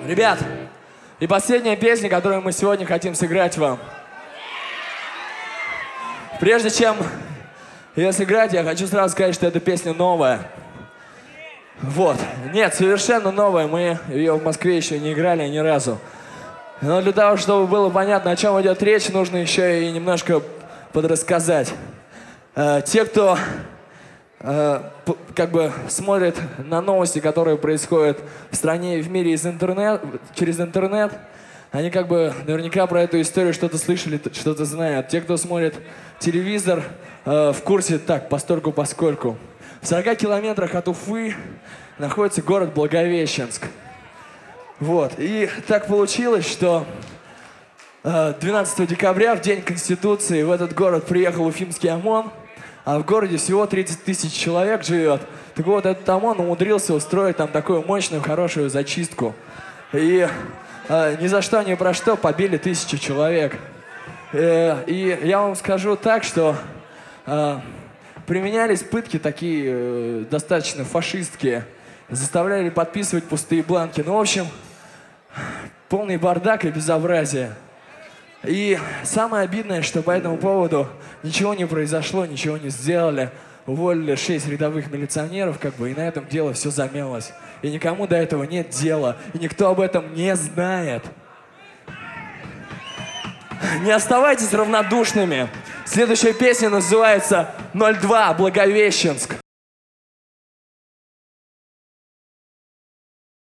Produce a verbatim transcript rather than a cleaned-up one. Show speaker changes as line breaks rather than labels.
Ребят, и последняя песня, которую мы сегодня хотим сыграть вам. Прежде чем ее сыграть, я хочу сразу сказать, что эта песня новая. Вот. Нет, совершенно новая. Мы ее в Москве еще не играли ни разу. Но для того, чтобы было понятно, о чем идет речь, нужно еще и немножко подрассказать. Э, те, кто э, как бы смотрит на новости, которые происходят в стране и в мире из интернет, через интернет, они как бы наверняка про эту историю что-то слышали, что-то знают. Те, кто смотрит телевизор, э, в курсе так, постольку-поскольку. В сорока километрах от Уфы находится город Благовещенск. Вот. И так получилось, что э, двенадцатого декабря, в День Конституции, в этот город приехал уфимский ОМОН, а в городе всего тридцать тысяч человек живет. Так вот, этот ОМОН умудрился устроить там такую мощную, хорошую зачистку. И э, ни за что, ни про что побили тысячу человек. Э, и я вам скажу так, что э, применялись пытки такие э, достаточно фашистские. Заставляли подписывать пустые бланки. Ну, в общем, полный бардак и безобразие. И самое обидное, что по этому поводу ничего не произошло, ничего не сделали. Уволили шесть рядовых милиционеров, как бы, и на этом дело все замялось. И никому до этого нет дела. И никто об этом не знает. Не оставайтесь равнодушными. Следующая песня называется «ноль два Благовещенск».